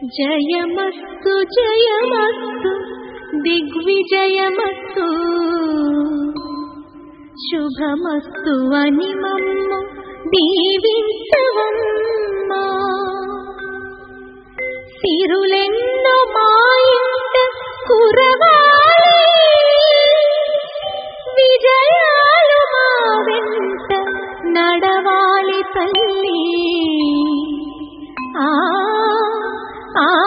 జయమస్తు జయమస్తు దిగ్విజయమస్తు శుభమస్తు అని మమ్ము దీవించవమ్మా. సిరులెన్నో మా ఇంట కురవాలి, విజయాలు మా వెంట నడవాలి తల్లి. ఆ